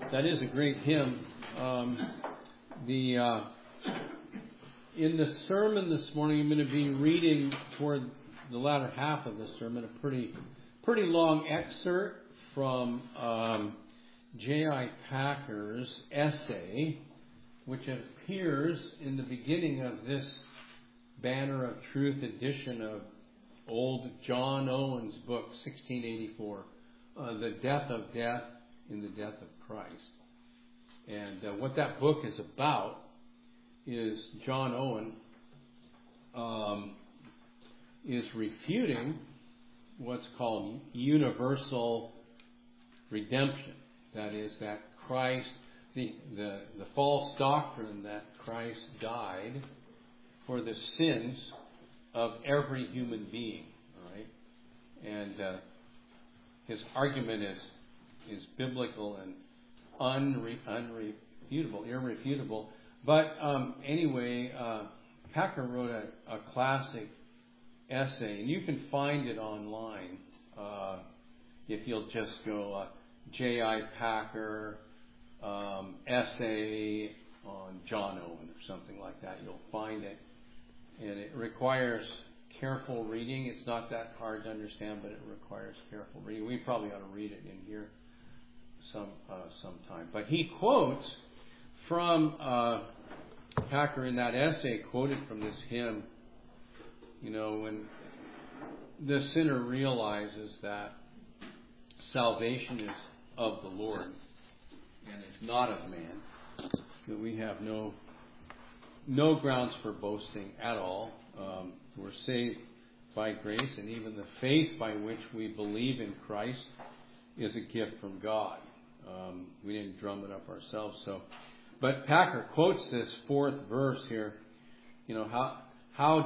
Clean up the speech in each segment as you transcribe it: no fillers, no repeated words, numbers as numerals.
That is a great hymn. In the sermon this morning, I'm going to be reading toward the latter half of the sermon a pretty long excerpt from J.I. Packer's essay, which appears in the beginning of this Banner of Truth edition of old John Owen's book, 1684, The Death of Death in the Death of Christ. And what that book is about is John Owen is refuting what's called universal redemption. That is, that Christ, the false doctrine that Christ died for the sins of every human being. All right? And his argument is biblical and irrefutable. But anyway, Packer wrote a classic essay, and you can find it online if you'll just go J.I. Packer essay on John Owen or something like that. You'll find it, and it requires careful reading. It's not that hard to understand, but it requires careful reading. We probably ought to read it in here sometime. But he quotes from Packer in that essay, quoted from this hymn, when the sinner realizes that salvation is of the Lord and it's not of man, that we have no grounds for boasting at all. We're saved by grace, and even the faith by which we believe in Christ is a gift from God. We didn't drum it up ourselves. But Packer quotes this fourth verse here. How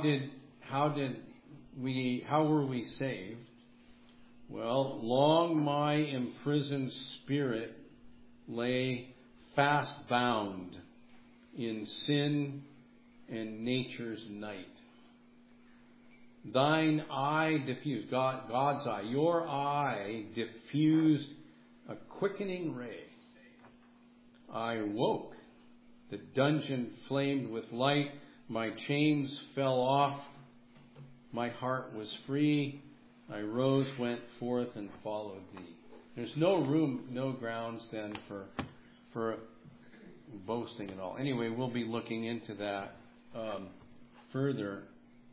were we saved? Well, long my imprisoned spirit lay fast bound in sin and nature's night. Thine eye diffused, God's eye, your eye diffused a quickening ray. I woke, the dungeon flamed with light, my chains fell off, my heart was free, I rose, went forth, and followed thee. There's no room, no grounds then for boasting at all. Anyway, we'll be looking into that further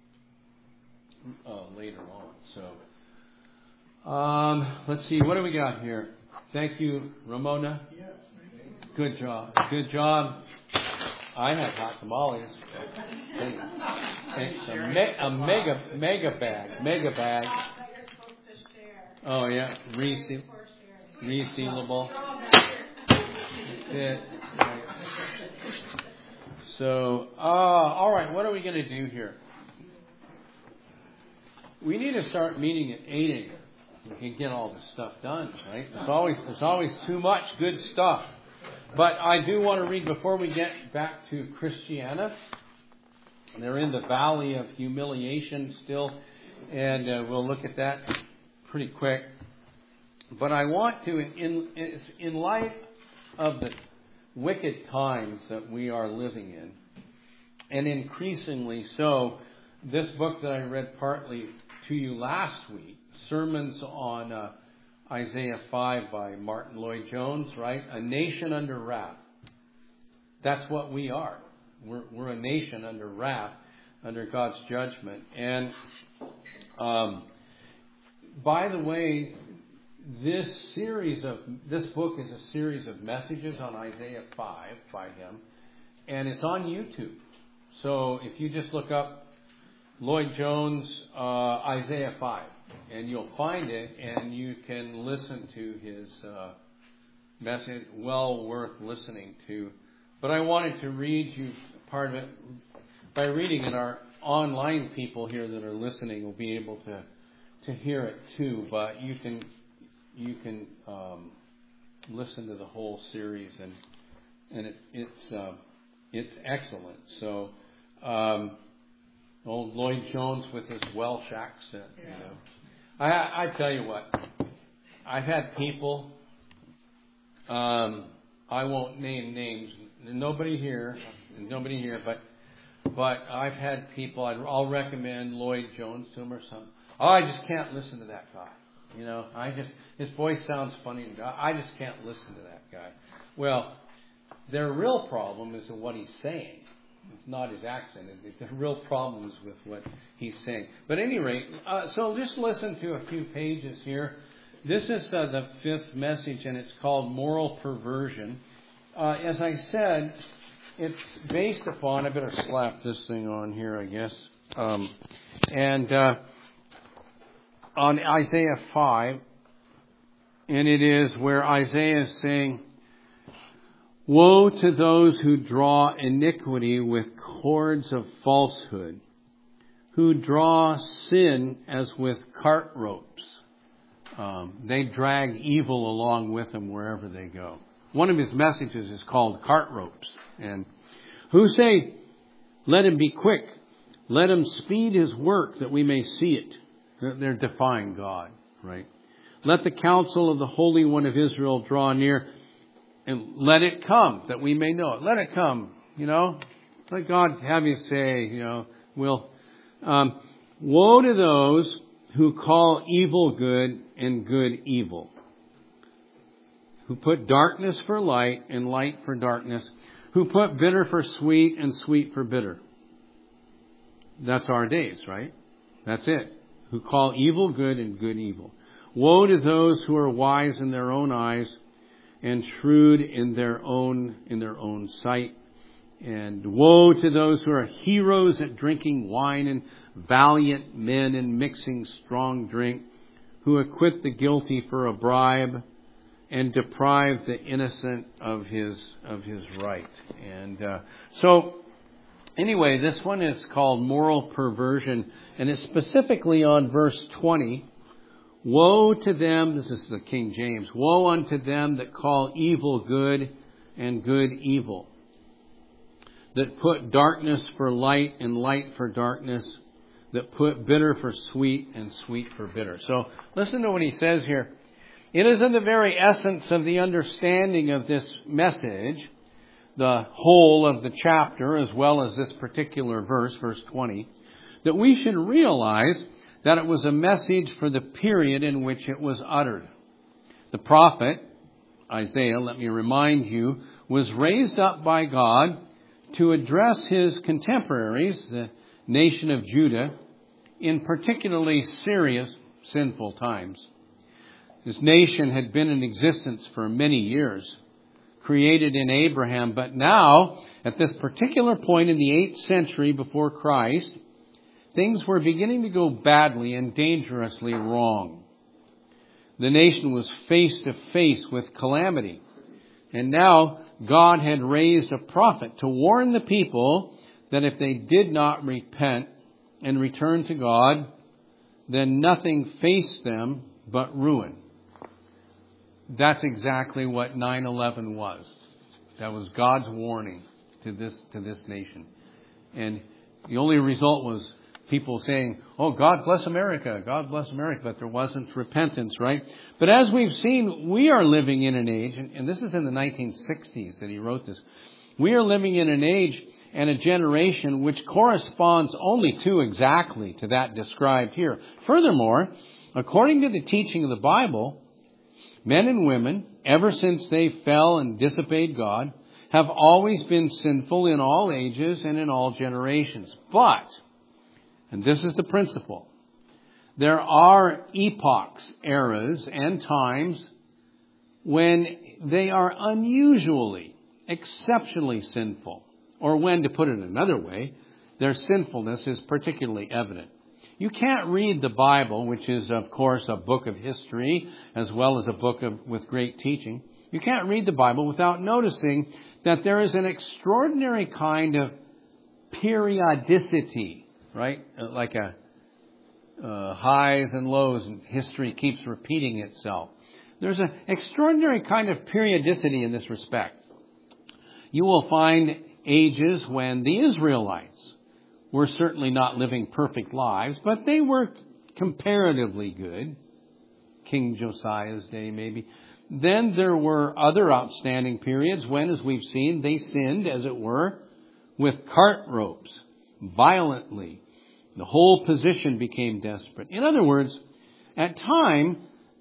later on. So, let's see, what do we got here? Thank you, Ramona. Yes. Good job. Good job. I had hot tamales. Thanks. A mega bag. You're supposed to share. Oh yeah, resealable. That's it. So, all right. What are we going to do here? We need to start meeting at 8 a.m. We can get all this stuff done, right? There's always too much good stuff. But I do want to read before we get back to Christiana. They're in the valley of humiliation still, and we'll look at that pretty quick. But I want to, in light of the wicked times that we are living in, and increasingly so, this book that I read partly to you last week, Sermons on Isaiah 5 by Martin Lloyd-Jones, right? A nation under wrath. That's what we are. We're a nation under wrath, under God's judgment. And by the way, this book is a series of messages on Isaiah 5 by him, and it's on YouTube. So if you just look up Lloyd-Jones Isaiah 5, and you'll find it, and you can listen to his message. Well worth listening to. But I wanted to read you part of it by reading it. Our online people here that are listening will be able to hear it too. But you can listen to the whole series, and it's excellent. So old Lloyd-Jones with his Welsh accent, you know. I tell you what, I've had people I won't name names. Nobody here, but I've had people. I'll recommend Lloyd Jones to him or something. Oh, I just can't listen to that guy. His voice sounds funny. I just can't listen to that guy. Well, their real problem is in what he's saying. It's not his accent. The real problem is with what he's saying. But at any rate, so just listen to a few pages here. This is the fifth message, and it's called Moral Perversion. As I said, it's based upon, I better slap this thing on here, I guess, on Isaiah 5, and it is where Isaiah is saying, "Woe to those who draw iniquity with cords of falsehood, who draw sin as with cart ropes." They drag evil along with them wherever they go. One of his messages is called Cart Ropes. And who say, "Let him be quick. Let him speed his work that we may see it." They're defying God, right? "Let the counsel of the Holy One of Israel draw near, and let it come that we may know it." Let it come, Let God have you say, woe to those who call evil good and good evil, who put darkness for light and light for darkness, who put bitter for sweet and sweet for bitter. That's our days, right? That's it. Who call evil good and good evil. Woe to those who are wise in their own eyes and shrewd in their own sight. And woe to those who are heroes at drinking wine and valiant men in mixing strong drink, who acquit the guilty for a bribe and deprive the innocent of his right. And so anyway, this one is called Moral Perversion, and it's specifically on verse 20. "Woe to them," this is the King James, "woe unto them that call evil good and good evil, that put darkness for light and light for darkness, that put bitter for sweet and sweet for bitter." So listen to what he says here. It is in the very essence of the understanding of this message, the whole of the chapter, as well as this particular verse, verse 20, that we should realize that it was a message for the period in which it was uttered. The prophet, Isaiah, let me remind you, was raised up by God to address his contemporaries, the nation of Judah, in particularly serious sinful times. This nation had been in existence for many years, created in Abraham, but now, at this particular point in the 8th century before Christ, things were beginning to go badly and dangerously wrong. The nation was face to face with calamity. And now God had raised a prophet to warn the people that if they did not repent and return to God, then nothing faced them but ruin. That's exactly what 9/11 was. That was God's warning to this nation. And the only result was people saying, "Oh, God bless America, God bless America," but there wasn't repentance, right? But as we've seen, we are living in an age, and this is in the 1960s that he wrote this, we are living in an age and a generation which corresponds only too exactly to that described here. Furthermore, according to the teaching of the Bible, men and women, ever since they fell and disobeyed God, have always been sinful in all ages and in all generations. But, and this is the principle, there are epochs, eras, and times when they are unusually, exceptionally sinful. Or when, to put it another way, their sinfulness is particularly evident. You can't read the Bible, which is, of course, a book of history, as well as a book with great teaching. You can't read the Bible without noticing that there is an extraordinary kind of periodicity, right? Like a highs and lows, and history keeps repeating itself. There's an extraordinary kind of periodicity in this respect. You will find ages when the Israelites were certainly not living perfect lives, but they were comparatively good. King Josiah's day, maybe. then there were other outstanding periods when, as we've seen, they sinned, as it were, with cart ropes, violently. The whole position became desperate. In other words, at times,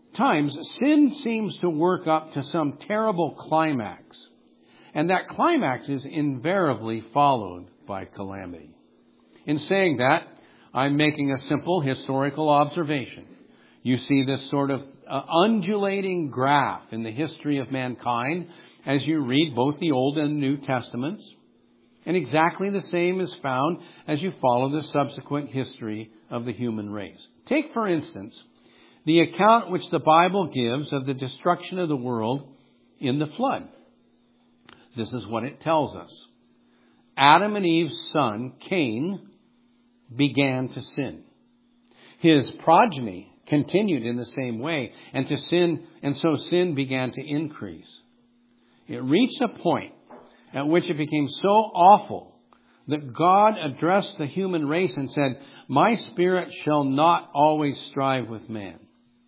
sin seems to work up to some terrible climax. And that climax is invariably followed by calamity. In saying that, I'm making a simple historical observation. You see this sort of undulating graph in the history of mankind as you read both the Old and New Testaments. And exactly the same is found as you follow the subsequent history of the human race. Take, for instance, the account which the Bible gives of the destruction of the world in the flood. This is what it tells us. Adam and Eve's son, Cain, began to sin. His progeny continued in the same way, and so sin began to increase. It reached a point at which it became so awful that God addressed the human race and said, "My spirit shall not always strive with man."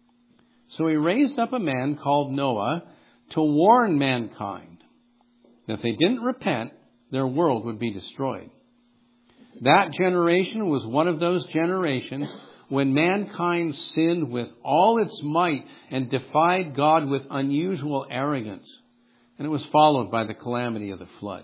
So he raised up a man called Noah to warn mankind that if they didn't repent, their world would be destroyed. That generation was one of those generations when mankind sinned with all its might and defied God with unusual arrogance. And it was followed by the calamity of the flood.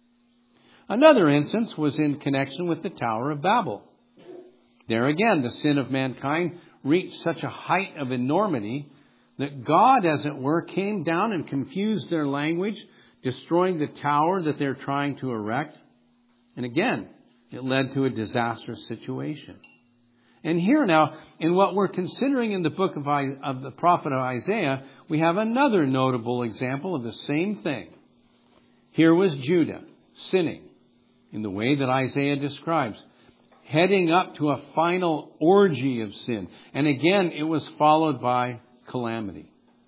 Another instance was in connection with the Tower of Babel. There again, the sin of mankind reached such a height of enormity that God, as it were, came down and confused their language, destroying the tower that they're trying to erect. And again, it led to a disastrous situation. And here now, in what we're considering in the book of the prophet Isaiah, we have another notable example of the same thing. Here was Judah sinning in the way that Isaiah describes, heading up to a final orgy of sin. And again, it was followed by calamity.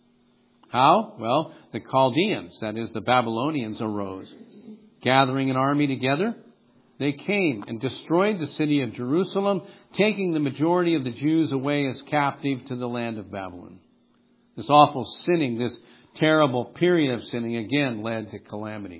How? Well, the Chaldeans, that is the Babylonians, arose. Gathering an army together, they came and destroyed the city of Jerusalem, taking the majority of the Jews away as captive to the land of Babylon. This awful sinning, this terrible period of sinning, again led to calamity.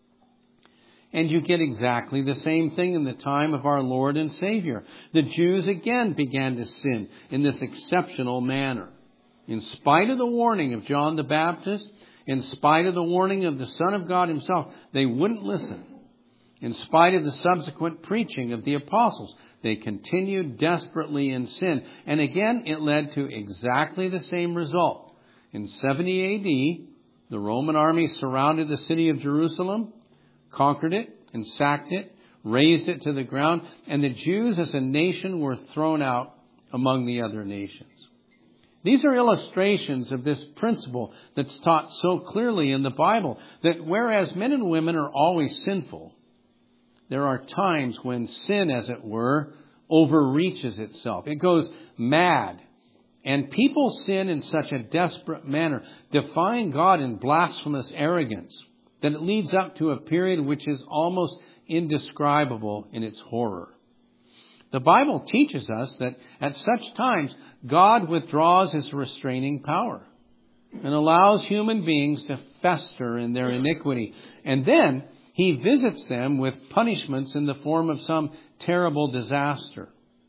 And you get exactly the same thing in the time of our Lord and Savior. The Jews again began to sin in this exceptional manner. In spite of the warning of John the Baptist, in spite of the warning of the Son of God himself, they wouldn't listen. In spite of the subsequent preaching of the apostles, they continued desperately in sin. And again, it led to exactly the same result. In 70 A.D., the Roman army surrounded the city of Jerusalem, conquered it and sacked it, razed it to the ground, and the Jews as a nation were thrown out among the other nations. These are illustrations of this principle that's taught so clearly in the Bible, that whereas men and women are always sinful, there are times when sin, as it were, overreaches itself. It goes mad. And people sin in such a desperate manner, defying God in blasphemous arrogance, that it leads up to a period which is almost indescribable in its horror. The Bible teaches us that at such times, God withdraws his restraining power and allows human beings to fester in their iniquity. And then he visits them with punishments in the form of some terrible disaster.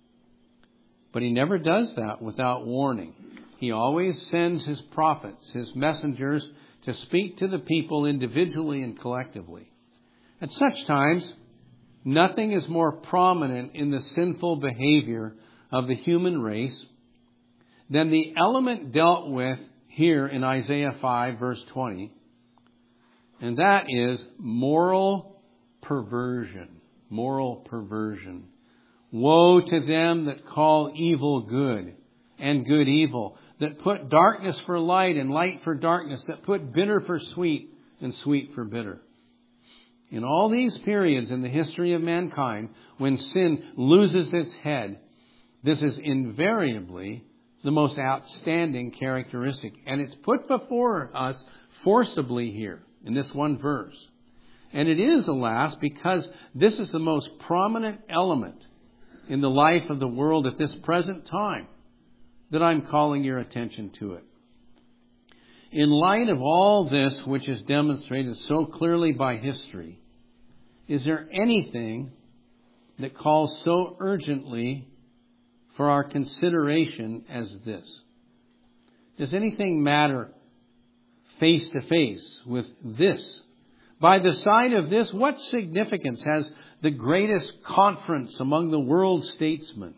But he never does that without warning. He always sends his prophets, his messengers, to speak to the people individually and collectively. At such times, nothing is more prominent in the sinful behavior of the human race than the element dealt with here in Isaiah 5, verse 20. And that is moral perversion. Moral perversion. Woe to them that call evil good and good evil, that put darkness for light and light for darkness, that put bitter for sweet and sweet for bitter. In all these periods in the history of mankind, when sin loses its head, this is invariably the most outstanding characteristic. And it's put before us forcibly here in this one verse. And it is, alas, because this is the most prominent element in the life of the world at this present time that I'm calling your attention to it. In light of all this, which is demonstrated so clearly by history, is there anything that calls so urgently for our consideration as this? Does anything matter face to face with this? By the side of this, what significance has the greatest conference among the world statesmen?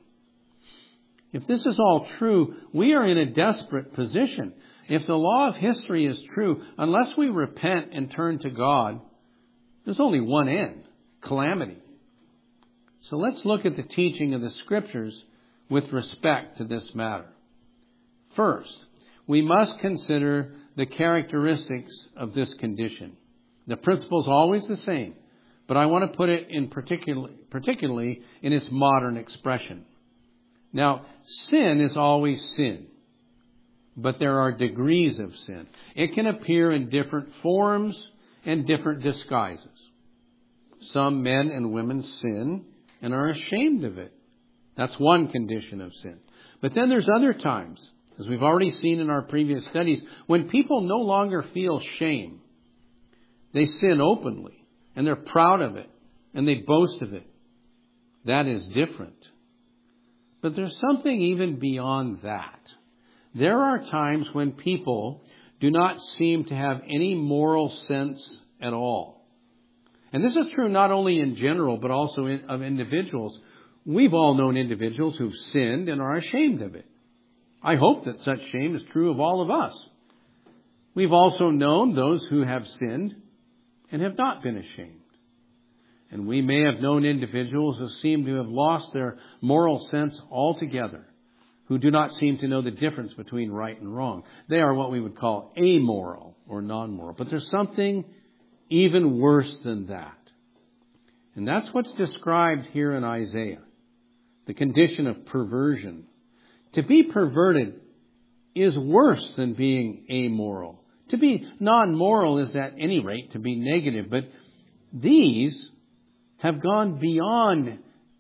If this is all true, we are in a desperate position. If the law of history is true, unless we repent and turn to God, there's only one end: calamity. So let's look at the teaching of the Scriptures with respect to this matter. First, we must consider the characteristics of this condition. The principle is always the same, but I want to put it in particularly in its modern expression. Now, sin is always sin, but there are degrees of sin. It can appear in different forms and different disguises. Some men and women sin and are ashamed of it. That's one condition of sin. But then there's other times, as we've already seen in our previous studies, when people no longer feel shame. They sin openly, and they're proud of it, and they boast of it. That is different. But there's something even beyond that. There are times when people do not seem to have any moral sense at all. And this is true not only in general, but also of individuals. We've all known individuals who've sinned and are ashamed of it. I hope that such shame is true of all of us. We've also known those who have sinned and have not been ashamed. And we may have known individuals who seem to have lost their moral sense altogether, who do not seem to know the difference between right and wrong. They are what we would call amoral or non-moral. But there's something even worse than that. And that's what's described here in Isaiah, the condition of perversion. To be perverted is worse than being amoral. To be non-moral is at any rate to be negative. But these have gone beyond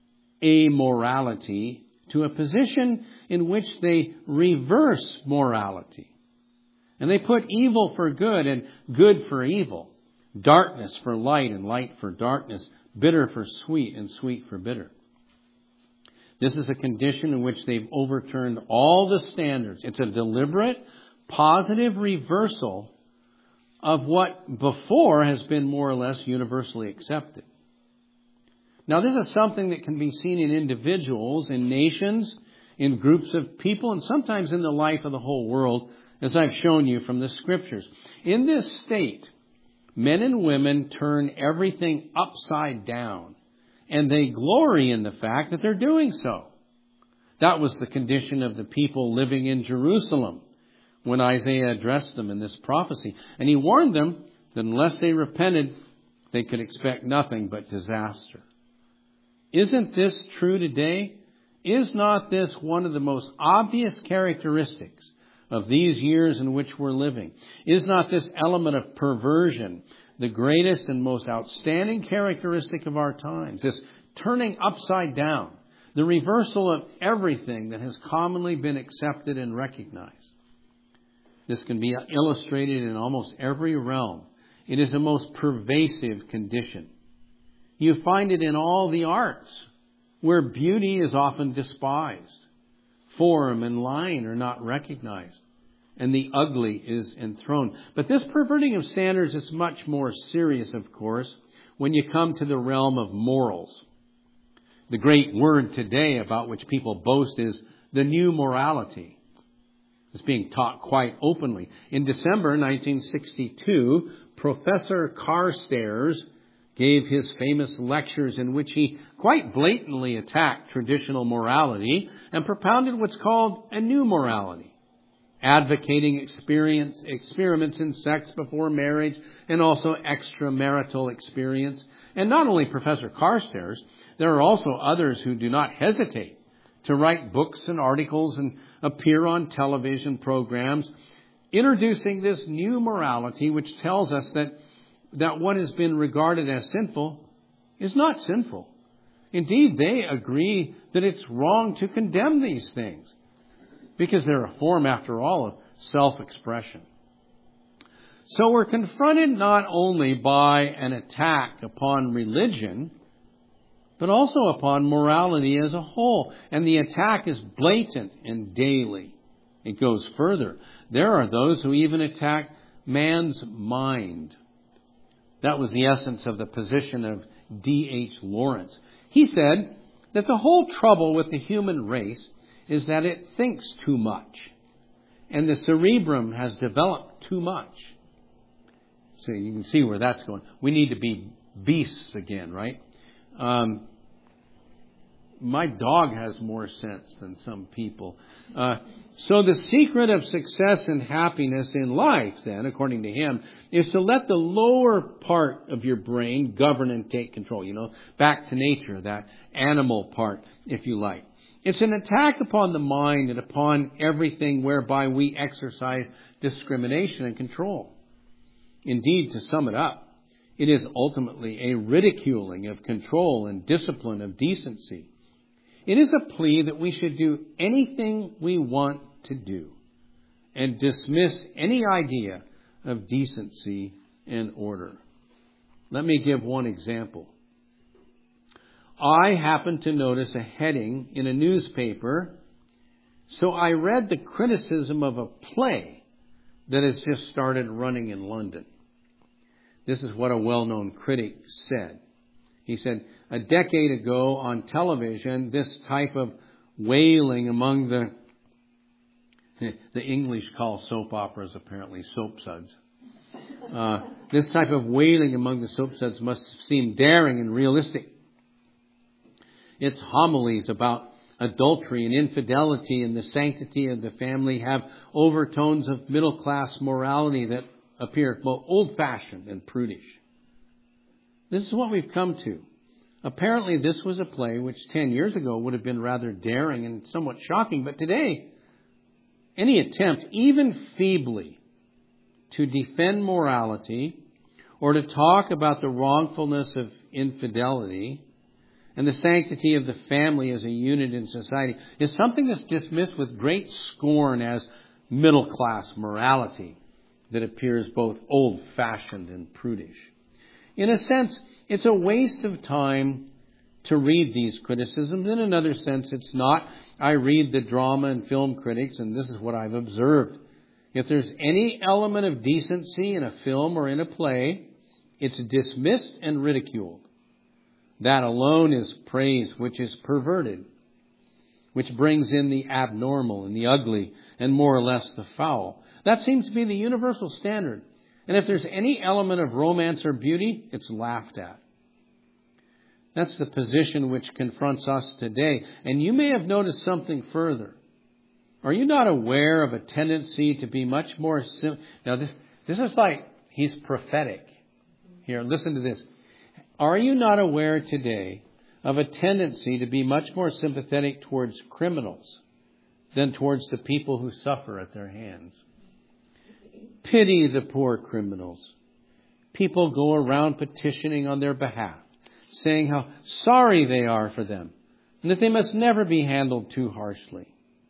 amorality to a position in which they reverse morality. And they put evil for good and good for evil, darkness for light and light for darkness, bitter for sweet and sweet for bitter. This is a condition in which they've overturned all the standards. It's a deliberate, positive reversal of what before has been more or less universally accepted. Now, this is something that can be seen in individuals, in nations, in groups of people, and sometimes in the life of the whole world, as I've shown you from the Scriptures. In this state, men and women turn everything upside down, and they glory in the fact that they're doing so. That was the condition of the people living in Jerusalem when Isaiah addressed them in this prophecy. And he warned them that unless they repented, they could expect nothing but disaster. Isn't this true today? Is not this one of the most obvious characteristics of these years in which we're living? Is not this element of perversion the greatest and most outstanding characteristic of our times? This turning upside down, the reversal of everything that has commonly been accepted and recognized. This can be illustrated in almost every realm. It is a most pervasive condition. You find it in all the arts, where beauty is often despised. Form and line are not recognized, and the ugly is enthroned. But this perverting of standards is much more serious, of course, when you come to the realm of morals. The great word today about which people boast is the new morality. It's being taught quite openly. In December 1962, Professor Carstairs gave his famous lectures in which he quite blatantly attacked traditional morality and propounded what's called a new morality, advocating experiments in sex before marriage and also extramarital experience. And not only Professor Carstairs, there are also others who do not hesitate to write books and articles and appear on television programs, introducing this new morality which tells us that what has been regarded as sinful is not sinful. Indeed, they agree that it's wrong to condemn these things because they're a form, after all, of self-expression. So we're confronted not only by an attack upon religion, but also upon morality as a whole. And the attack is blatant and daily. It goes further. There are those who even attack man's mind. That was the essence of the position of D.H. Lawrence. He said that the whole trouble with the human race is that it thinks too much. And the cerebrum has developed too much. So you can see where that's going. We need to be beasts again, right? My dog has more sense than some people. So the secret of success and happiness in life, then, according to him, is to let the lower part of your brain govern and take control. Back to nature, that animal part, if you like. It's an attack upon the mind and upon everything whereby we exercise discrimination and control. Indeed, to sum it up, it is ultimately a ridiculing of control and discipline of decency. It is a plea that we should do anything we want to do and dismiss any idea of decency and order. Let me give one example. I happened to notice a heading in a newspaper, so I read the criticism of a play that has just started running in London. This is what a well-known critic said. He said, a decade ago on television, this type of wailing among the English call soap operas apparently soap suds. This type of wailing among the soap suds must seem daring and realistic. Its homilies about adultery and infidelity and the sanctity of the family have overtones of middle-class morality that appear both old-fashioned and prudish. This is what we've come to. Apparently, this was a play which 10 years ago would have been rather daring and somewhat shocking, but today, any attempt, even feebly, to defend morality or to talk about the wrongfulness of infidelity and the sanctity of the family as a unit in society is something that's dismissed with great scorn as middle-class morality that appears both old-fashioned and prudish. In a sense, it's a waste of time to read these criticisms. In another sense, it's not. I read the drama and film critics, and this is what I've observed. If there's any element of decency in a film or in a play, it's dismissed and ridiculed. That alone is praise which is perverted, which brings in the abnormal and the ugly and more or less the foul. That seems to be the universal standard. And if there's any element of romance or beauty, it's laughed at. That's the position which confronts us today. And you may have noticed something further. Are you not aware of a tendency to be much more... Now, this is like he's prophetic. Here, listen to this. Are you not aware today of a tendency to be much more sympathetic towards criminals than towards the people who suffer at their hands? Pity the poor criminals. People go around petitioning on their behalf, saying how sorry they are for them and that they must never be handled too harshly.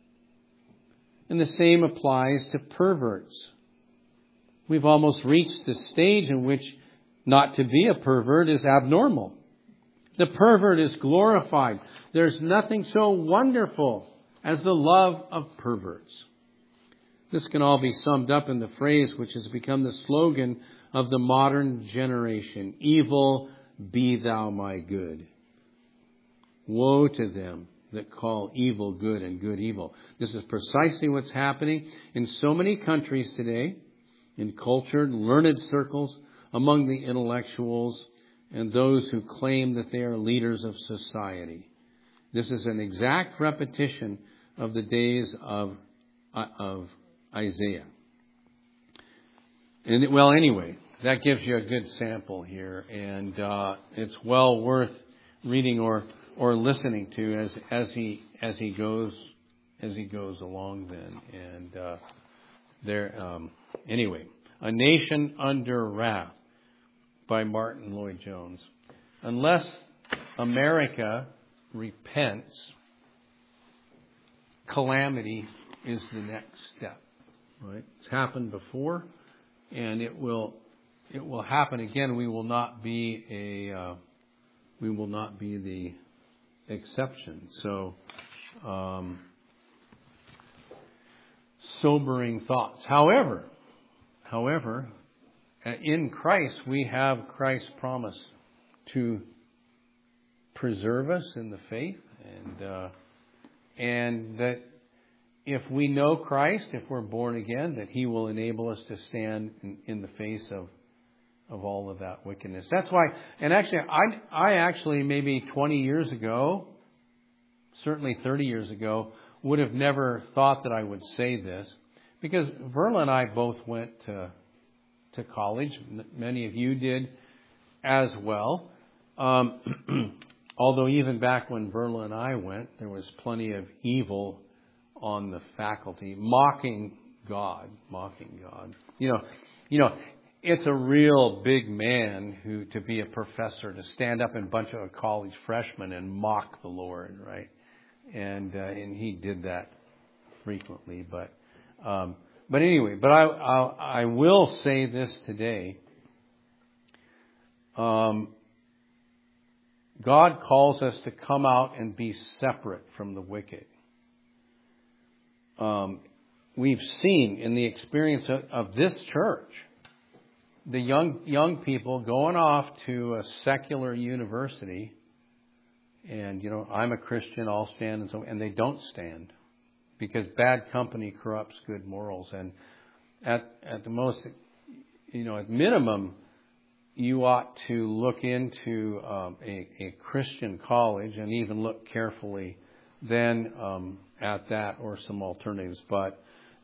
And the same applies to perverts. We've almost reached the stage in which not to be a pervert is abnormal. The pervert is glorified. There's nothing so wonderful as the love of perverts. This can all be summed up in the phrase which has become the slogan of the modern generation. Evil, be thou my good. Woe to them that call evil good and good evil. This is precisely what's happening in so many countries today, in cultured, learned circles, among the intellectuals and those who claim that they are leaders of society. This is an exact repetition of the days of Isaiah. And well, anyway, that gives you a good sample here, and it's well worth reading or listening to as he goes along. Then, and anyway, A Nation Under Wrath by Martin Lloyd-Jones. Unless America repents, calamity is the next step. Right? It's happened before, and it will happen again. We will not be the exception. So, sobering thoughts. However, in Christ we have Christ's promise to preserve us in the faith, and that if we know Christ, if we're born again, that He will enable us to stand in the face of all of that wickedness. That's why, and actually, I actually maybe 20 years ago, certainly 30 years ago, would have never thought that I would say this, because Verla and I both went to college. Many of you did as well. Although even back when Verla and I went, there was plenty of evil on the faculty, mocking God. You know, it's a real big man to be a professor, to stand up in a bunch of college freshmen and mock the Lord, right? And he did that frequently, but anyway, I will say this today. God calls us to come out and be separate from the wicked. We've seen in the experience of this church, the young people going off to a secular university, and I'm a Christian, I'll stand, and they don't stand, because bad company corrupts good morals. And at the most, at minimum, you ought to look into a Christian college, and even look carefully then at that or some alternatives. But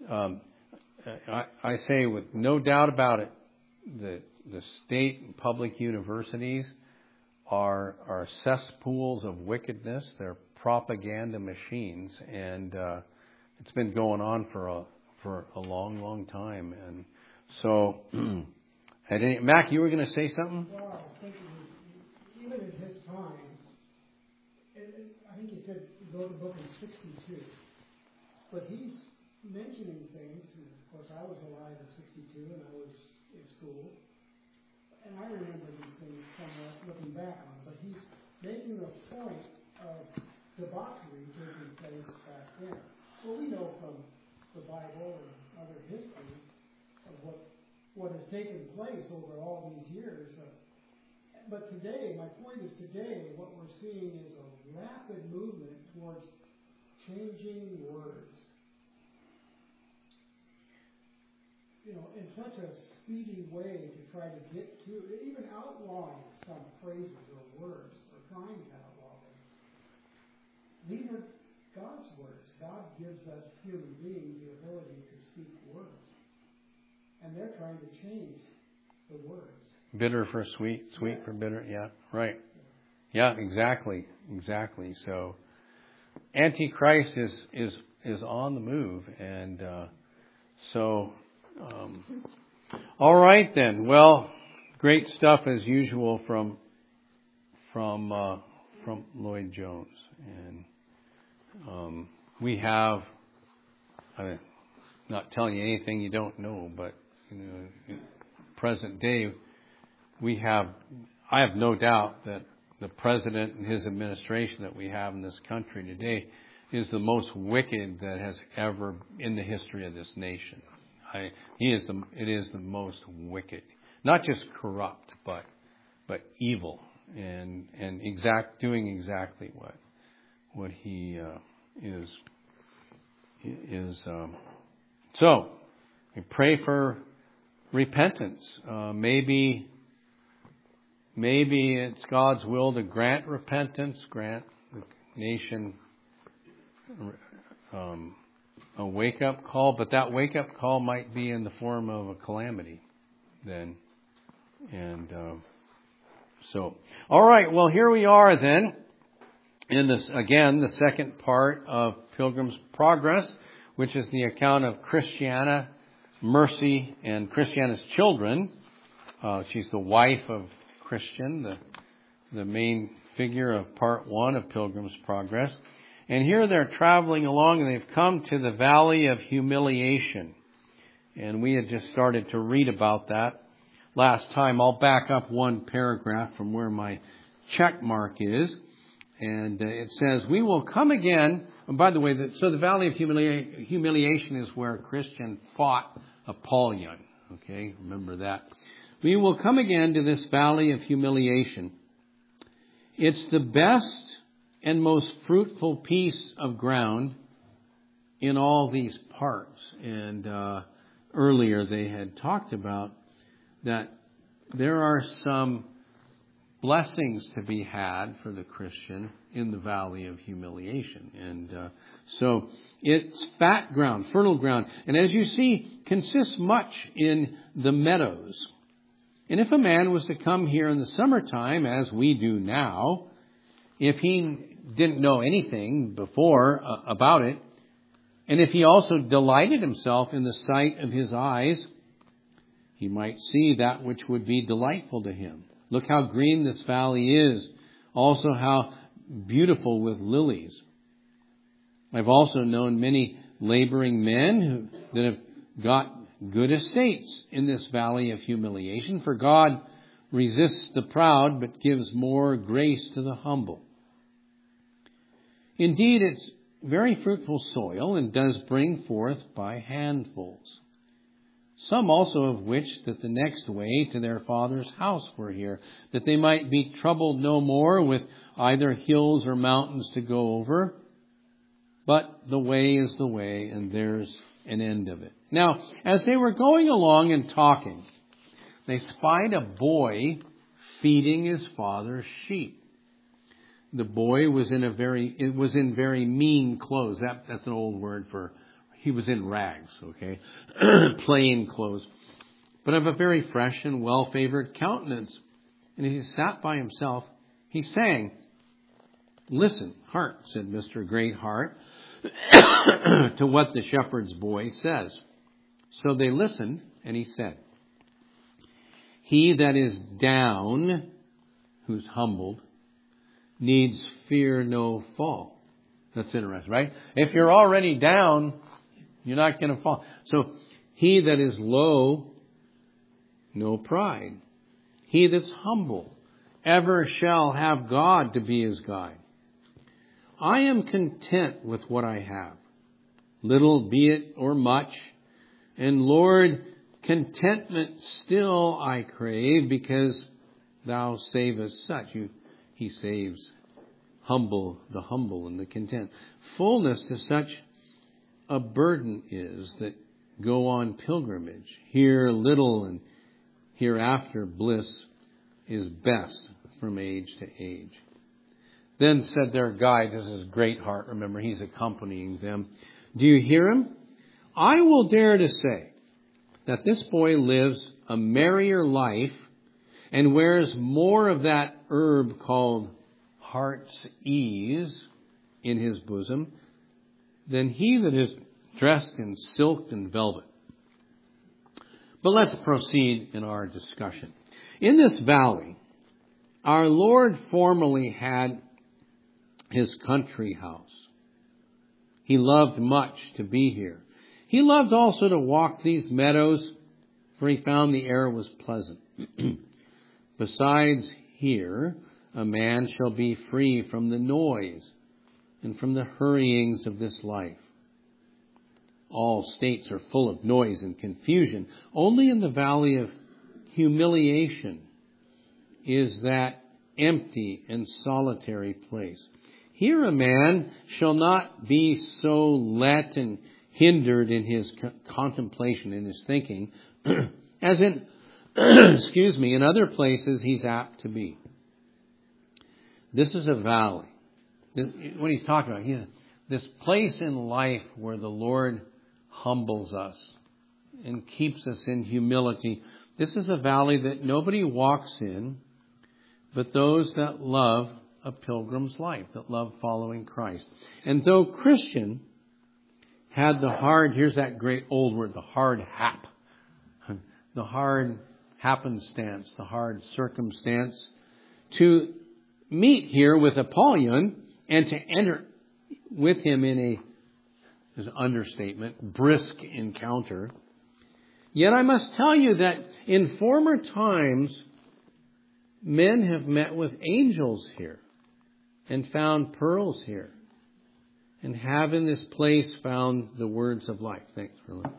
I say with no doubt about it, the state and public universities are cesspools of wickedness. They're propaganda machines, and it's been going on for a long time. And so, Mac, you were going to say something? Well, I was thinking, even in his time, I think he said he wrote the book in 62, but he's mentioning things, and of course I was alive in 62 and I was in school, and I remember these things somewhat looking back on, but he's making a point of debauchery taking place back then. Well, we know from the Bible and other history of what has taken place over all these years. But today, my point is today, what we're seeing is a rapid movement towards changing words. In such a speedy way to try to get to, even outlawing some phrases or words, or trying to outlaw them. These are God's words. God gives us human beings the ability to speak words. And they're trying to change the words. Bitter for sweet, sweet for bitter. Yeah, right. Yeah, exactly. So, Antichrist is on the move, and all right then. Well, great stuff as usual from Lloyd Jones, and we have. I'm not telling you anything you don't know, but in present day, I have no doubt that the president and his administration that we have in this country today is the most wicked that has ever in the history of this nation. It is the most wicked, not just corrupt, but evil, and doing exactly what he is. So we pray for repentance. Maybe it's God's will to grant repentance, grant the nation a wake-up call, but that wake-up call might be in the form of a calamity then. And so, all right, well, here we are then in this, again, the second part of Pilgrim's Progress, which is the account of Christiana, Mercy, and Christiana's children. She's the wife of Christian, the main figure of part one of Pilgrim's Progress. And here they're traveling along, and they've come to the Valley of Humiliation. And we had just started to read about that last time. I'll back up one paragraph from where my check mark is. And it says, we will come again. And by the way, so the Valley of Humiliation is where Christian fought Apollyon. Okay, remember that. We will come again to this Valley of Humiliation. It's the best and most fruitful piece of ground in all these parts. And earlier they had talked about that there are some blessings to be had for the Christian in the Valley of Humiliation. And so it's fat ground, fertile ground. And as you see, consists much in the meadows. And if a man was to come here in the summertime, as we do now, if he didn't know anything before about it, and if he also delighted himself in the sight of his eyes, he might see that which would be delightful to him. Look how green this valley is. Also how beautiful with lilies. I've also known many laboring men that have got good estates in this Valley of Humiliation. For God resists the proud, but gives more grace to the humble. Indeed, it's very fruitful soil and does bring forth by handfuls. Some also of which that the next way to their father's house were here, that they might be troubled no more with either hills or mountains to go over. But the way is the way, and there's an end of it. Now, as they were going along and talking, they spied a boy feeding his father's sheep. The boy was in very mean clothes. That's an old word for, he was in rags, okay? Plain clothes. But of a very fresh and well-favored countenance. And as he sat by himself, he sang. Listen, hark, said Mr. Greatheart, to what the shepherd's boy says. So they listened, and he said, he that is down, who's humbled, needs fear no fall. That's interesting, right? If you're already down, you're not going to fall. So he that is low, no pride. He that's humble ever shall have God to be his guide. I am content with what I have, little be it or much. And Lord, contentment still I crave, because thou savest such. He saves the humble and the content. Fullness to such a burden is that go on pilgrimage. Here little and hereafter bliss is best from age to age. Then said their guide, this is Greatheart, remember he's accompanying them, do you hear him? I will dare to say that this boy lives a merrier life and wears more of that herb called heart's ease in his bosom than he that is dressed in silk and velvet. But let's proceed in our discussion. In this valley, our Lord formerly had his country house. He loved much to be here. He loved also to walk these meadows, for he found the air was pleasant. Besides here, a man shall be free from the noise and from the hurryings of this life. All states are full of noise and confusion. Only in the Valley of Humiliation is that empty and solitary place. Here a man shall not be so let and hindered in his contemplation, in his thinking, as in, in other places he's apt to be. This is a valley. What he's talking about, this place in life where the Lord humbles us and keeps us in humility. This is a valley that nobody walks in but those that love a pilgrim's life, that love following Christ. And though Christian had the hard, here's that great old word, the hard hap, the hard happenstance, the hard circumstance, to meet here with Apollyon and to enter with him in a, as an understatement, brisk encounter, Yet I must tell you that in former times, men have met with angels here and found pearls here and have in this place found the words of life. Thanks for listening.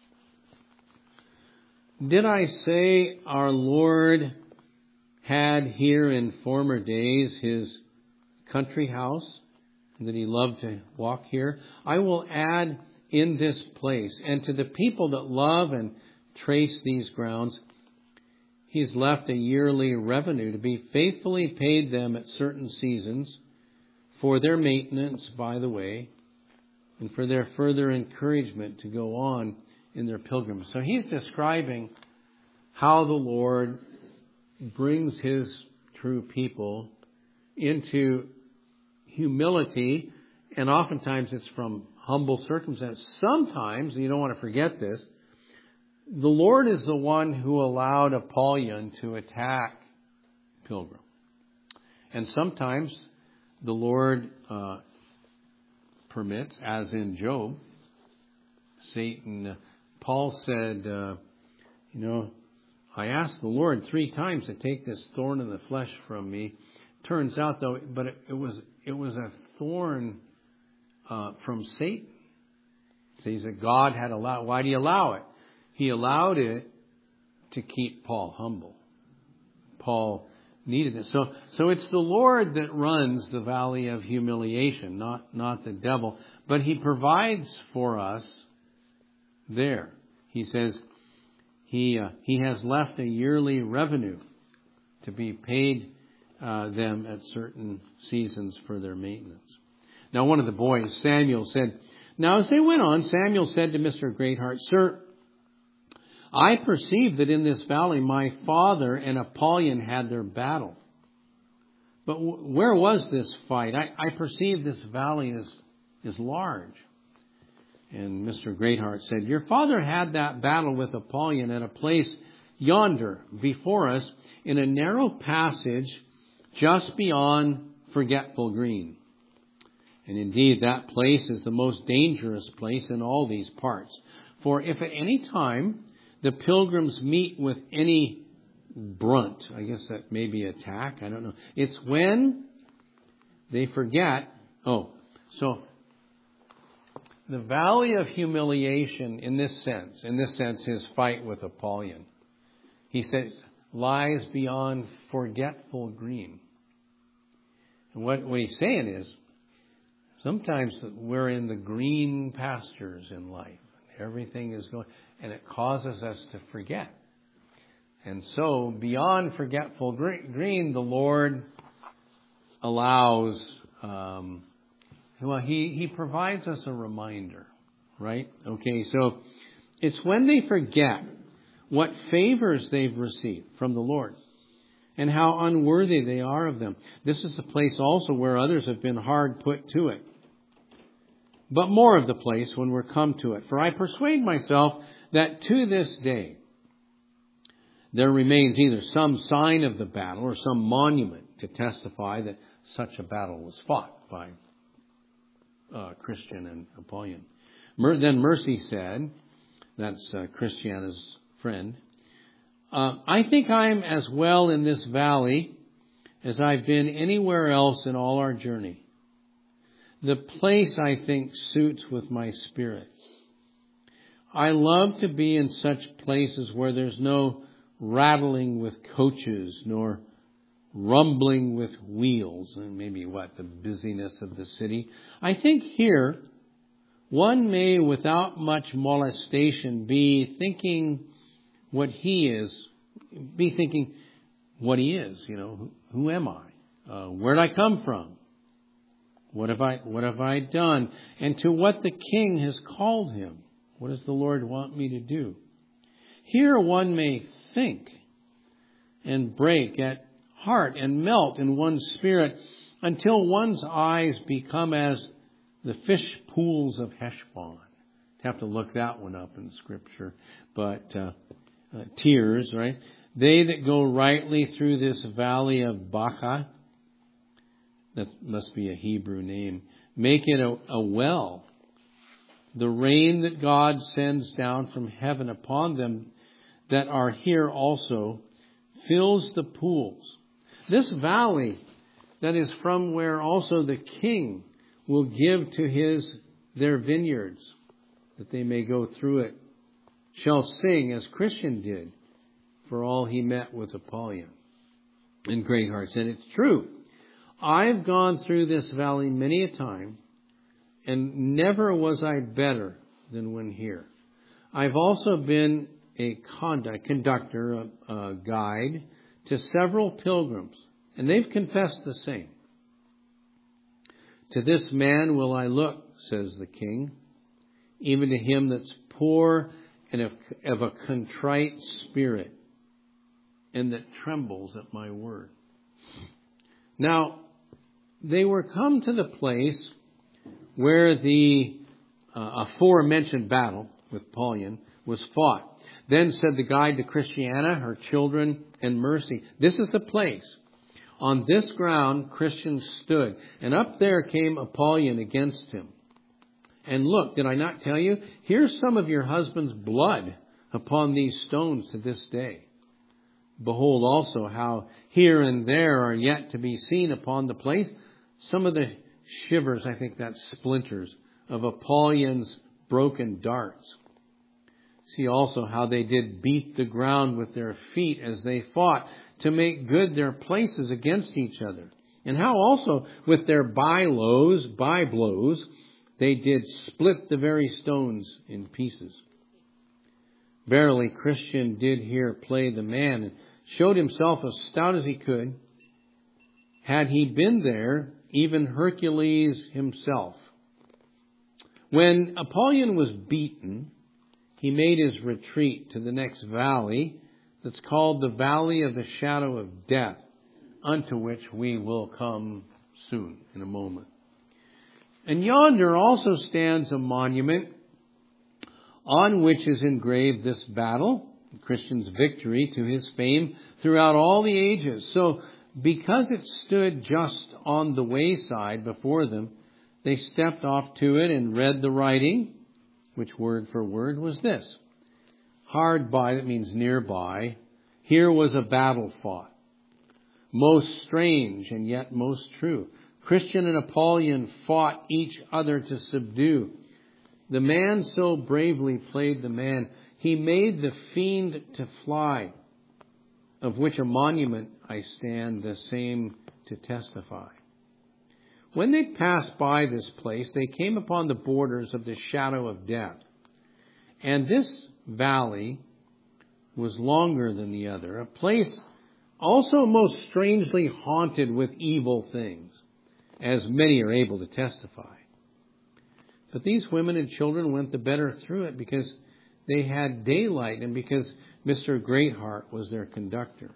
Did I say our Lord had here in former days his country house and that he loved to walk here? I will add in this place, and to the people that love and trace these grounds, he's left a yearly revenue to be faithfully paid them at certain seasons for their maintenance by the way and for their further encouragement to go on in their pilgrimage. So he's describing how the Lord brings his true people into humility, and oftentimes it's from humble circumstances. Sometimes, you don't want to forget this, the Lord is the one who allowed Apollyon to attack Pilgrim. And sometimes the Lord permits, as in Job, Satan, Paul said, I asked the Lord 3 times to take this thorn in the flesh from me. Turns out, though, but it was a thorn from Satan. So he said God had allowed. Why did he allow it? He allowed it to keep Paul humble. Paul needed it. So it's the Lord that runs the valley of humiliation, not the devil. But he provides for us there. He says he has left a yearly revenue to be paid them at certain seasons for their maintenance. Now one of the boys, Samuel, said, now as they went on, Samuel said to Mr. Greatheart, Sir, I perceive that in this valley my father and Apollyon had their battle. But where was this fight? I perceive this valley is large. And Mr. Greatheart said, Your father had that battle with Apollyon at a place yonder before us in a narrow passage just beyond Forgetful Green. And indeed, that place is the most dangerous place in all these parts. For if at any time the pilgrims meet with any brunt, I guess that may be attack, I don't know. It's when they forget. So the valley of humiliation in this sense his fight with Apollyon, he says, lies beyond Forgetful Green. And what he's saying is, sometimes we're in the green pastures in life. Everything is going, and it causes us to forget. And so, beyond Forgetful Green, the Lord allows, He provides us a reminder, right? Okay, so it's when they forget what favors they've received from the Lord and how unworthy they are of them. This is the place also where others have been hard put to it. But more of the place when we're come to it. For I persuade myself that to this day there remains either some sign of the battle or some monument to testify that such a battle was fought by Christian and Apollyon. Then Mercy said, that's Christiana's friend, I think I'm as well in this valley as I've been anywhere else in all our journey. The place, I think, suits with my spirit. I love to be in such places where there's no rattling with coaches, nor rumbling with wheels, and maybe the busyness of the city. I think here, one may, without much molestation, be thinking what he is. Who am I? Where did I come from? What have I done? And to what the King has called him. What does the Lord want me to do? Here one may think and break at heart and melt in one's spirit until one's eyes become as the fish pools of Heshbon. Have to look that one up in Scripture. But tears, right? They that go rightly through this valley of Baca, that must be a Hebrew name, make it a well the rain that God sends down from heaven upon them that are here also fills the pools. This valley that is from where also the king will give to their vineyards, that they may go through it, shall sing as Christian did for all he met with Apollyon and Greathearts. And it's true. I've gone through this valley many a time, and never was I better than when here. I've also been a conductor, a guide to several pilgrims, and they've confessed the same. To this man will I look, says the king, even to him that's poor and of a contrite spirit, and that trembles at my word. Now, they were come to the place where the aforementioned battle with Apollyon was fought. Then said the guide to Christiana, her children, and Mercy, this is the place. On this ground Christian stood, and up there came Apollyon against him. And look, did I not tell you? Here's some of your husband's blood upon these stones to this day. Behold also how here and there are yet to be seen upon the place some of the shivers, I think that's splinters, of Apollion's broken darts. See also how they did beat the ground with their feet as they fought to make good their places against each other. And how also with their by-blows, they did split the very stones in pieces. Verily, Christian did here play the man and showed himself as stout as he could. Had he been there, even Hercules himself. When Apollyon was beaten, he made his retreat to the next valley that's called the Valley of the Shadow of Death, unto which we will come soon, in a moment. And yonder also stands a monument on which is engraved this battle, Christian's victory to his fame throughout all the ages. So, because it stood just on the wayside before them, they stepped off to it and read the writing, which word for word was this. Hard by, that means nearby, here was a battle fought. Most strange and yet most true. Christian and Apollyon fought each other to subdue. The man so bravely played the man, he made the fiend to fly, of which a monument I stand the same to testify. When they passed by this place, they came upon the borders of the shadow of death. And this valley was longer than the other, a place also most strangely haunted with evil things, as many are able to testify. But these women and children went the better through it because they had daylight and because Mr. Greatheart was their conductor.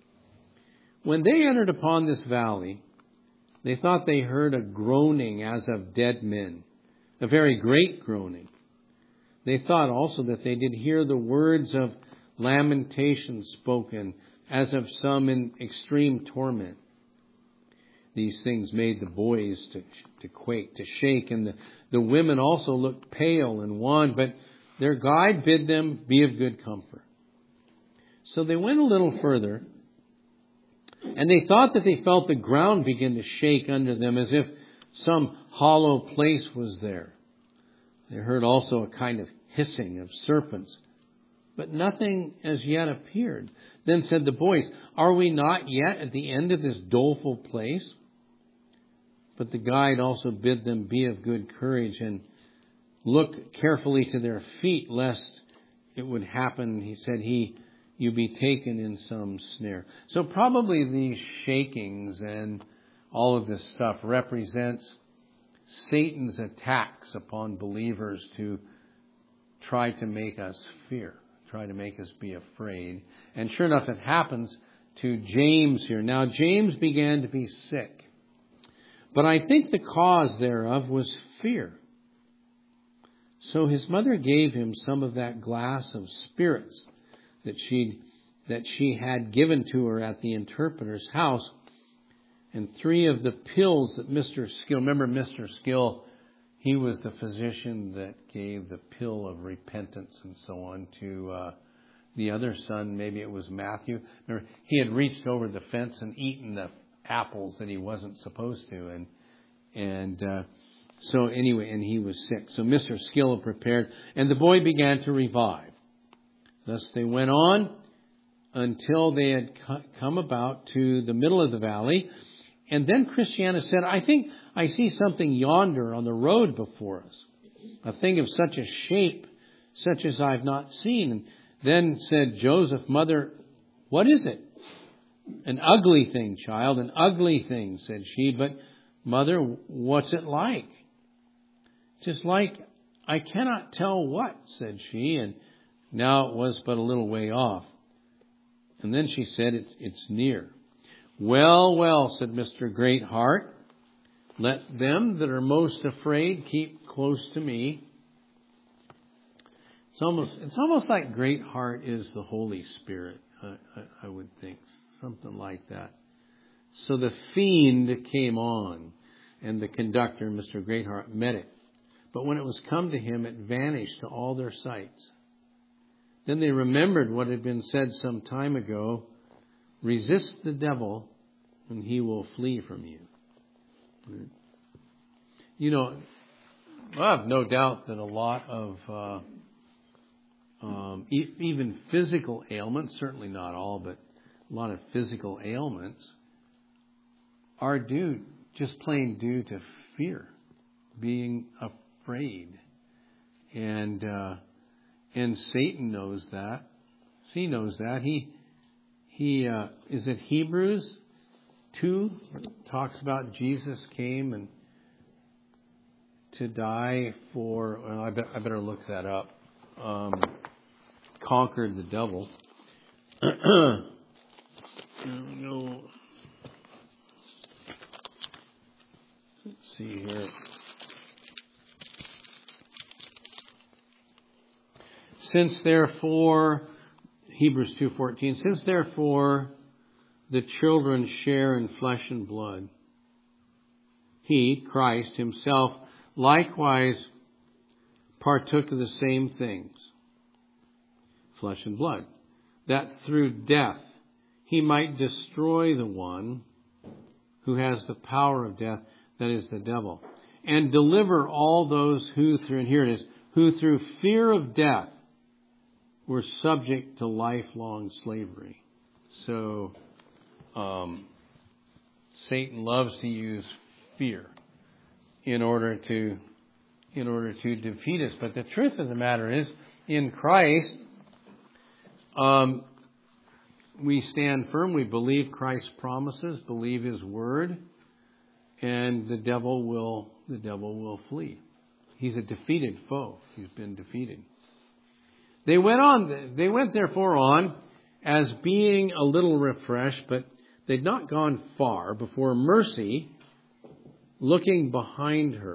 When they entered upon this valley, they thought they heard a groaning as of dead men, a very great groaning. They thought also that they did hear the words of lamentation spoken as of some in extreme torment. These things made the boys to quake, to shake, and the women also looked pale and wan, but their guide bid them be of good comfort. So they went a little further, and they thought that they felt the ground begin to shake under them as if some hollow place was there. They heard also a kind of hissing of serpents, but nothing as yet appeared. Then said the boys, are we not yet at the end of this doleful place? But the guide also bid them be of good courage and look carefully to their feet, lest it would happen, he said, you be taken in some snare. So probably these shakings and all of this stuff represents Satan's attacks upon believers to try to make us fear, try to make us be afraid. And sure enough, it happens to James here. Now, James began to be sick, but I think the cause thereof was fear. So his mother gave him some of that glass of spirits that she had given to her at the interpreter's house, and 3 of the pills that Mr. Skill, remember Mr. Skill, he was the physician that gave the pill of repentance and so on to the other son. Maybe it was Matthew. Remember, he had reached over the fence and eaten the apples that he wasn't supposed to, so anyway, and he was sick. So Mr. Skilla prepared, and the boy began to revive. Thus they went on until they had come about to the middle of the valley. And then Christiana said, I think I see something yonder on the road before us, a thing of such a shape, such as I've not seen. And then said Joseph, Mother, what is it? An ugly thing, child, an ugly thing, said she. But Mother, what's it like? Just like, I cannot tell what, said she. And now it was but a little way off. And then she said, it's near. Well, well, said Mr. Greatheart, let them that are most afraid keep close to me. It's almost like Greatheart is the Holy Spirit, I would think, something like that. So the fiend came on, and the conductor, Mr. Greatheart, met it. But when it was come to him, it vanished to all their sights. Then they remembered what had been said some time ago, resist the devil, and he will flee from you. You know, I have no doubt that a lot of even physical ailments, certainly not all, but a lot of physical ailments are just plain due to fear, being afraid. And Satan knows that. He knows that. He is it Hebrews 2 talks about Jesus came and to die for. Well, I better look that up. Conquered the devil. No. Let's see here. Since therefore, Hebrews 2:14, since therefore the children share in flesh and blood, he, Christ himself, likewise partook of the same things, flesh and blood, that through death he might destroy the one who has the power of death, that is the devil, and deliver all those who through, and here it is, who through fear of death were subject to lifelong slavery. So, Satan loves to use fear in order to defeat us. But the truth of the matter is, in Christ, we stand firm. We believe Christ's promises, believe His word, and the devil will flee. He's a defeated foe. He's been defeated. They went therefore on as being a little refreshed, but they'd not gone far before Mercy, looking behind her.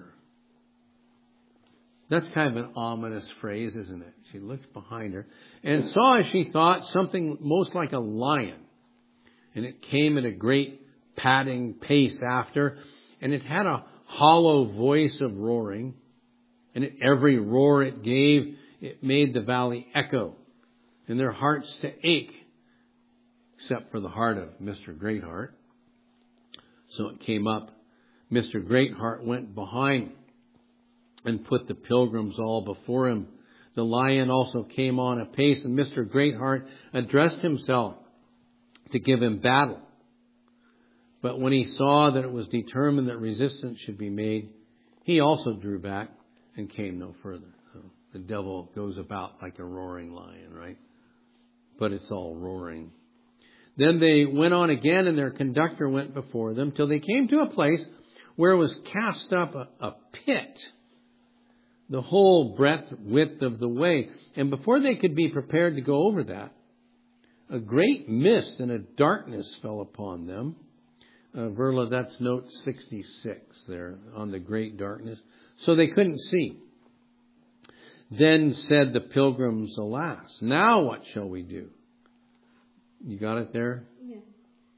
That's kind of an ominous phrase, isn't it? She looked behind her and saw, as she thought, something most like a lion. And it came at a great padding pace after, and it had a hollow voice of roaring. And at every roar it gave, it made the valley echo, and their hearts to ache, except for the heart of Mr. Greatheart. So it came up. Mr. Greatheart went behind and put the pilgrims all before him. The lion also came on apace, and Mr. Greatheart addressed himself to give him battle. But when he saw that it was determined that resistance should be made, he also drew back and came no further. So the devil goes about like a roaring lion, right? But it's all roaring. Then they went on again, and their conductor went before them till they came to a place where was cast up a pit, the whole width of the way. And before they could be prepared to go over that, a great mist and a darkness fell upon them. Verla, that's note 66 there on the great darkness. So they couldn't see. Then said the pilgrims, alas, now what shall we do? You got it there? Yes.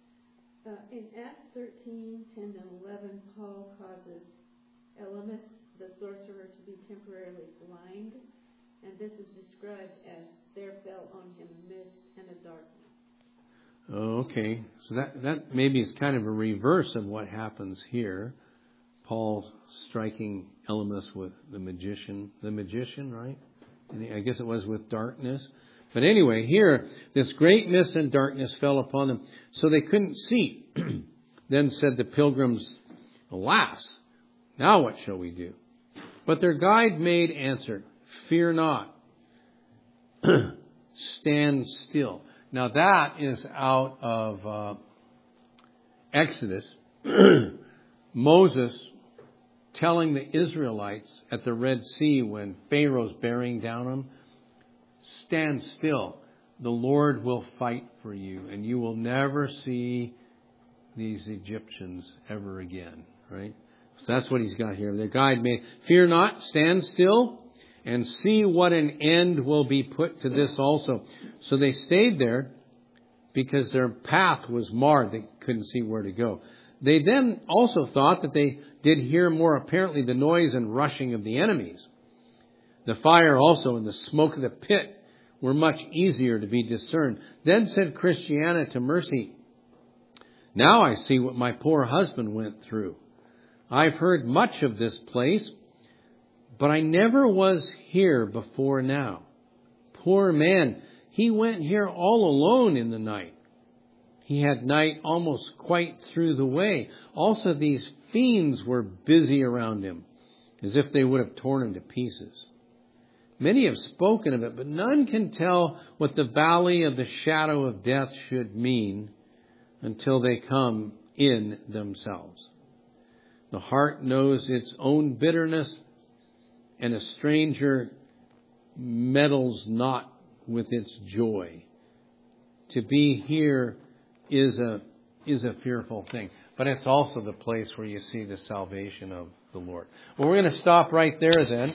In Acts 13, 10 and 11, Paul causes Elymas, the sorcerer to be temporarily blind, and this is described as there fell on him a mist and a darkness. Oh, okay. So that maybe is kind of a reverse of what happens here. Paul striking Elymas with the magician, right? And I guess it was with darkness. But anyway, here, this great mist and darkness fell upon them, so they couldn't see. Then said the pilgrims, "Alas, now what shall we do?" But their guide made answer, "Fear not. Stand still." Now that is out of Exodus. Moses telling the Israelites at the Red Sea when Pharaoh's bearing down on them, "Stand still. The Lord will fight for you, and you will never see these Egyptians ever again." Right? So that's what he's got here. The guide made, "Fear not, stand still, and see what an end will be put to this also." So they stayed there because their path was marred. They couldn't see where to go. They then also thought that they did hear more apparently the noise and rushing of the enemies. The fire also and the smoke of the pit were much easier to be discerned. Then said Christiana to Mercy, "Now I see what my poor husband went through. I've heard much of this place, but I never was here before now. Poor man, he went here all alone in the night. He had night almost quite through the way. Also these fiends were busy around him, as if they would have torn him to pieces. Many have spoken of it, but none can tell what the valley of the shadow of death should mean until they come in themselves. The heart knows its own bitterness, and a stranger meddles not with its joy. To be here is a fearful thing, but it's also the place where you see the salvation of the Lord." Well, we're going to stop right there then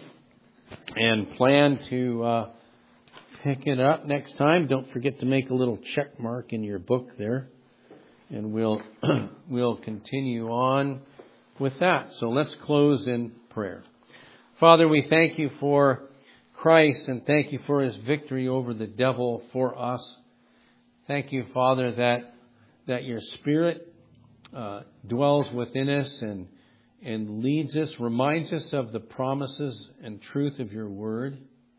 and plan to pick it up next time. Don't forget to make a little check mark in your book there, and we'll continue on with that. So let's close in prayer. Father, we thank you for Christ and thank you for his victory over the devil for us. Thank you, Father, that your Spirit dwells within us and leads us, reminds us of the promises and truth of your word.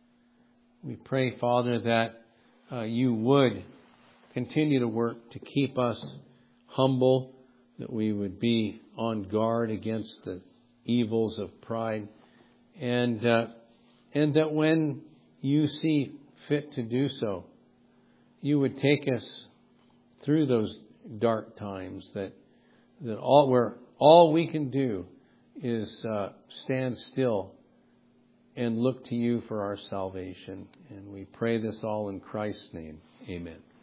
We pray, Father, that you would continue to work to keep us humble, that we would be on guard against the evils of pride, and that when you see fit to do so, you would take us through those dark times, that all we can do is stand still and look to you for our salvation. And we pray this all in Christ's name. Amen.